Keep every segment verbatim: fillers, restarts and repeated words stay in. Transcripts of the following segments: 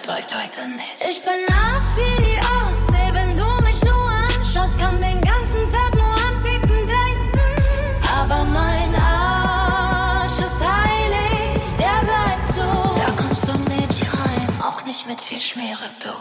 läuft heute nicht. Ich bin nass wie die Ostsee, wenn du mich nur anschaust, kann den ganzen Tag nur an Ficken denken. Aber mein Arsch ist heilig, der bleibt so. Da kommst du nicht rein, auch nicht mit viel Schmiere, du.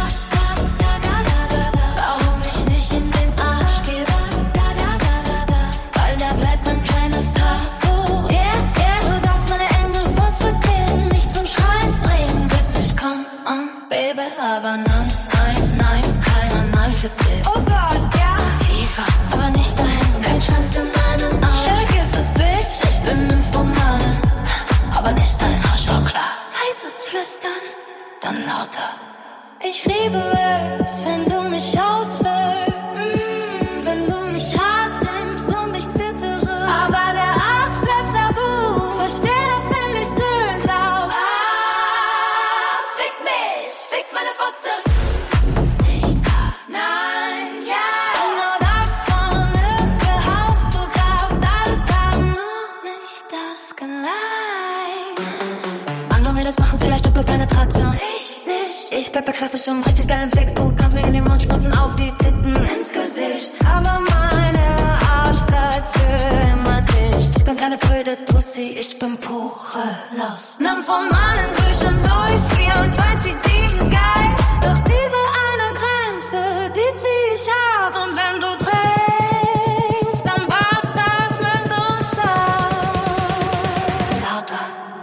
Warum ich nicht in den Arsch gebe, weil da bleibt mein kleines Tabu. Yeah, yeah. Du darfst meine Ende Wurzel gehen, mich zum Schreien bringen, bis ich komm an, Baby. Aber nein, nein, nein, keiner Nein für dich. Oh Gott, ja. Tiefer, aber nicht dahin, kein Schwanz in meinem Arsch. Vergiss es, Bitch, ich bin Nymphomanin, aber nicht dein Arsch, war klar. Heißes Flüstern, dann lauter. Ich liebe es, wenn du mich ausfüllst, mm, wenn du mich hart nimmst und ich zittere. Aber der Arsch bleibt tabu, versteh das endlich stöhnt laut. Ah, fick mich, fick meine Fotze. Nicht da, nein, ja. Yeah. Genau davon wird gehaucht, du darfst alles haben, nur nicht das Geleit. Andere will das machen, vielleicht Doppelpenetration. Ich nicht. Ich bleib bei klassischem, richtig geilen Fick. Du kannst mir in den Mund spritzen, auf die Titten, ins Gesicht. Aber meine Arschplätze immer dicht. Ich bin keine blöde Tussi, ich bin pure Lust. Nymphomanen durch und durch, vierundzwanzig sieben geil. Doch diese eine Grenze, die zieh ich hart. Und wenn du drängst, dann war's das mit uns schon. Lauter.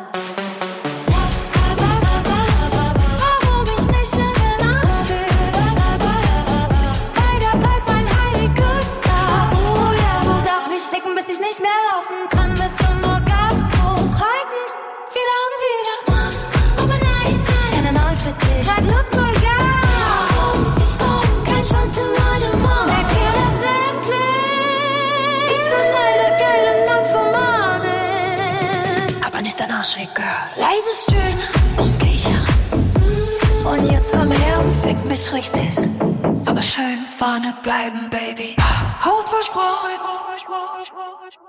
Bis ich nicht mehr laufen kann, bis zum Orgasmus reiten, wieder und wieder, Mann, aber nein, nein, keine Neun für dich, bleib los, mal gar, ich komm, kein Schwanz in meinem Mund, erklär das endlich, ich bin eine geile Nymphomanin, aber nicht dein Arschweg, Girl, leise stöhnen und kichern, und jetzt komm her und fick mich richtig, aber schön vorne bleiben, Baby, Haut versprochen.